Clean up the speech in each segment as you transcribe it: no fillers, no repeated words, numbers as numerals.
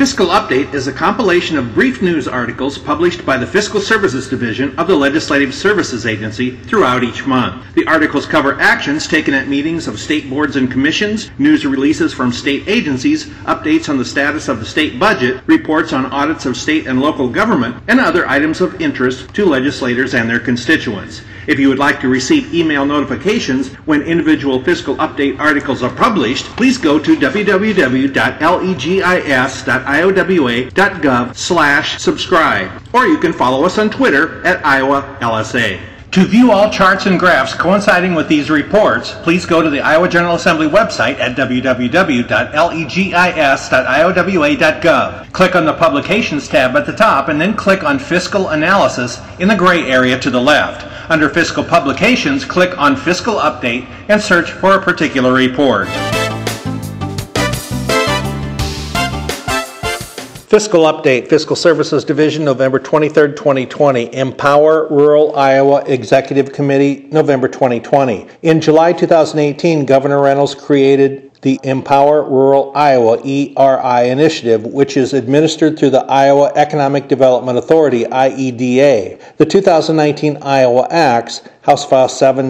Fiscal Update is a compilation of brief news articles published by the Fiscal Services Division of the Legislative Services Agency throughout each month. The articles cover actions taken at meetings of state boards and commissions, news releases from state agencies, updates on the status of the state budget, reports on audits of state and local government, and other items of interest to legislators and their constituents. If you would like to receive email notifications when individual Fiscal Update articles are published, please go to www.legis.iowa.gov/subscribe, or you can follow us on Twitter at @IowaLSA. To view all charts and graphs coinciding with these reports, please go to the Iowa General Assembly website at www.legis.iowa.gov. Click on the Publications tab at the top and then click on Fiscal Analysis in the gray area to the left. Under Fiscal Publications, click on Fiscal Update and search for a particular report. Fiscal Update, Fiscal Services Division, November 23, 2020. Empower Rural Iowa Executive Committee, November 2020. In July 2018, Governor Reynolds created the Empower Rural Iowa ERI initiative, which is administered through the Iowa Economic Development Authority, IEDA. The 2019 Iowa Acts, House File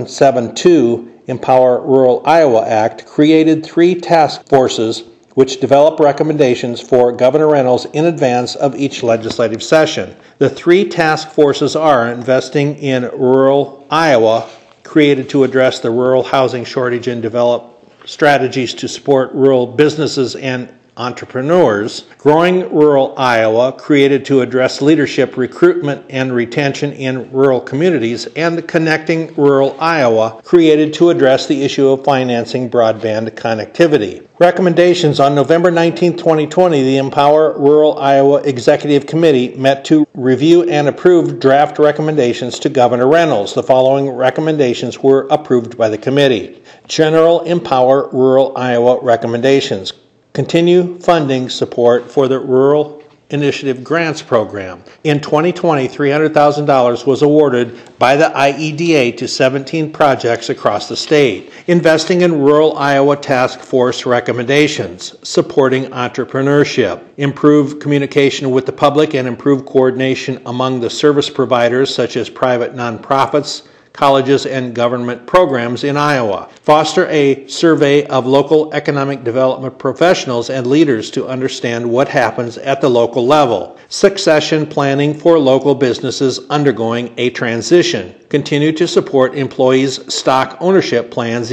772, Empower Rural Iowa Act, created 3 task forces which develop recommendations for Governor Reynolds in advance of each legislative session. The 3 task forces are Investing in Rural Iowa, created to address the rural housing shortage and develop strategies to support rural businesses and entrepreneurs; Growing Rural Iowa, created to address leadership, recruitment, and retention in rural communities; and Connecting Rural Iowa, created to address the issue of financing broadband connectivity. Recommendations. On November 19, 2020, the Empower Rural Iowa Executive Committee met to review and approve draft recommendations to Governor Reynolds. The following recommendations were approved by the committee. General Empower Rural Iowa recommendations. Continue funding support for the Rural Initiative Grants Program. In 2020, $300,000 was awarded by the IEDA to 17 projects across the state. Investing in Rural Iowa Task Force recommendations. Supporting entrepreneurship. Improve communication with the public and improve coordination among the service providers such as private nonprofits, colleges, and government programs in Iowa. Foster a survey of local economic development professionals and leaders to understand what happens at the local level. Succession planning for local businesses undergoing a transition. Continue to support employees' stock ownership plans,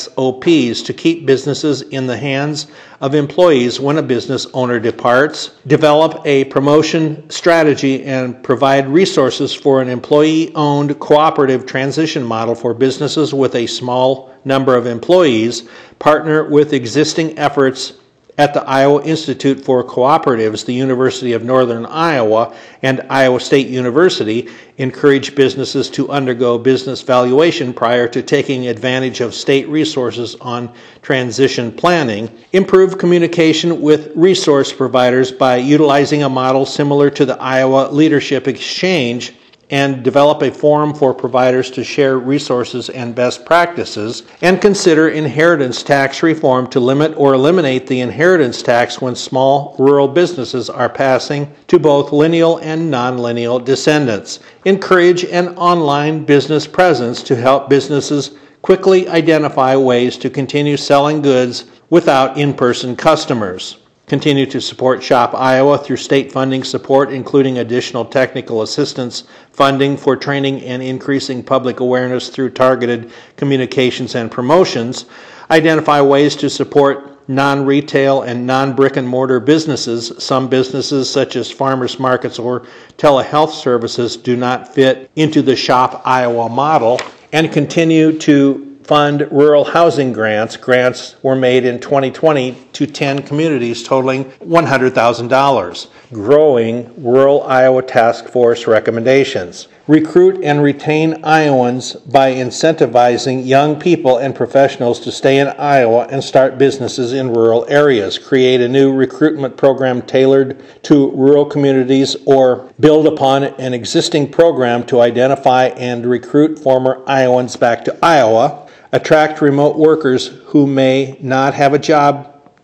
ESOPs, to keep businesses in the hands of employees when a business owner departs. Develop a promotion strategy and provide resources for an employee-owned cooperative transition model for businesses with a small number of employees. Partner with existing efforts at the Iowa Institute for Cooperatives, the University of Northern Iowa, and Iowa State University. Encourage businesses to undergo business valuation prior to taking advantage of state resources on transition planning. Improve communication with resource providers by utilizing a model similar to the Iowa Leadership Exchange, and develop a forum for providers to share resources and best practices, and consider inheritance tax reform to limit or eliminate the inheritance tax when small rural businesses are passing to both lineal and non-lineal descendants. Encourage an online business presence to help businesses quickly identify ways to continue selling goods without in-person customers. Continue to support Shop Iowa through state funding support, including additional technical assistance funding for training and increasing public awareness through targeted communications and promotions. Identify ways to support non-retail and non-brick-and-mortar businesses. Some businesses, such as farmers markets or telehealth services, do not fit into the Shop Iowa model. And continue to fund rural housing grants. Grants were made in 2020 to 10 communities totaling $100,000. Growing Rural Iowa Task Force recommendations. Recruit and retain Iowans by incentivizing young people and professionals to stay in Iowa and start businesses in rural areas. Create a new recruitment program tailored to rural communities, or build upon an existing program to identify and recruit former Iowans back to Iowa. Attract remote workers who may not have a job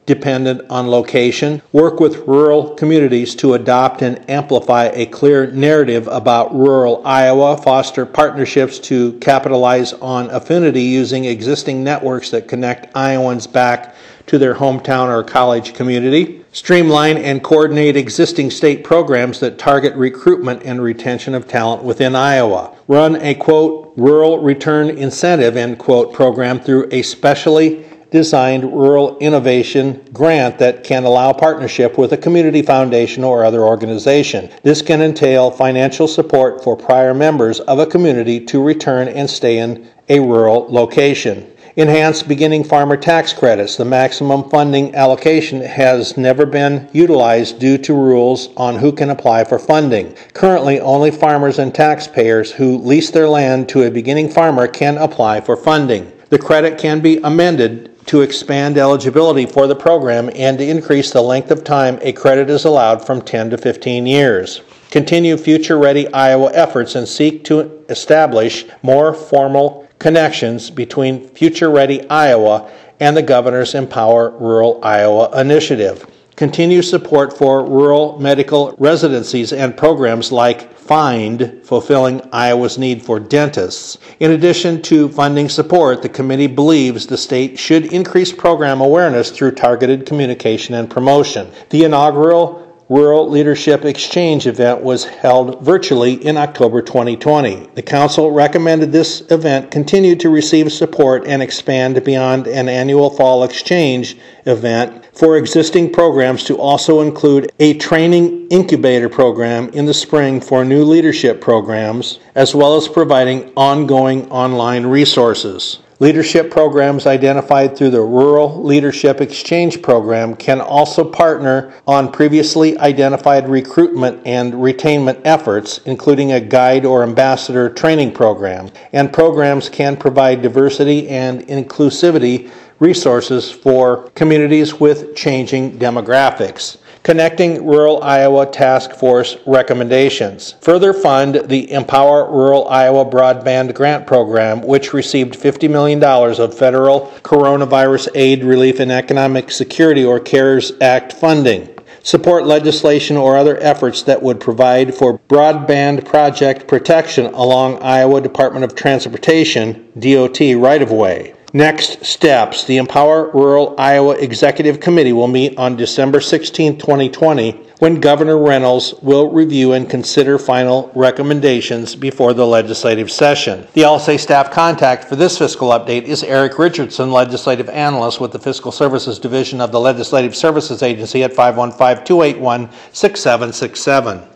dependent on location, work with rural communities to adopt and amplify a clear narrative about rural Iowa, foster partnerships to capitalize on affinity using existing networks that connect Iowans back to their hometown or college community, streamline and coordinate existing state programs that target recruitment and retention of talent within Iowa, run a, quote, rural return incentive, end quote, program through a specially designed rural innovation grant that can allow partnership with a community foundation or other organization. This can entail financial support for prior members of a community to return and stay in a rural location. Enhance beginning farmer tax credits. The maximum funding allocation has never been utilized due to rules on who can apply for funding. Currently, only farmers and taxpayers who lease their land to a beginning farmer can apply for funding. The credit can be amended to expand eligibility for the program and to increase the length of time a credit is allowed from 10 to 15 years. Continue Future Ready Iowa efforts and seek to establish more formal connections between Future Ready Iowa and the Governor's Empower Rural Iowa initiative. Continue support for rural medical residencies and programs like FIND, fulfilling Iowa's need for dentists. In addition to funding support, the committee believes the state should increase program awareness through targeted communication and promotion. The inaugural Rural Leadership Exchange event was held virtually in October 2020. The Council recommended this event continue to receive support and expand beyond an annual fall exchange event for existing programs to also include a training incubator program in the spring for new leadership programs, as well as providing ongoing online resources. Leadership programs identified through the Rural Leadership Exchange Program can also partner on previously identified recruitment and retainment efforts, including a guide or ambassador training program, and programs can provide diversity and inclusivity resources for communities with changing demographics. Connecting Rural Iowa Task Force recommendations. Further fund the Empower Rural Iowa Broadband Grant Program, which received $50 million of federal coronavirus aid, relief, and economic security or CARES Act funding. Support legislation or other efforts that would provide for broadband project protection along Iowa Department of Transportation, DOT, right-of-way. Next steps. The Empower Rural Iowa Executive Committee will meet on December 16, 2020, when Governor Reynolds will review and consider final recommendations before the legislative session. The LSA staff contact for this fiscal update is Eric Richardson, Legislative Analyst with the Fiscal Services Division of the Legislative Services Agency at 515-281-6767.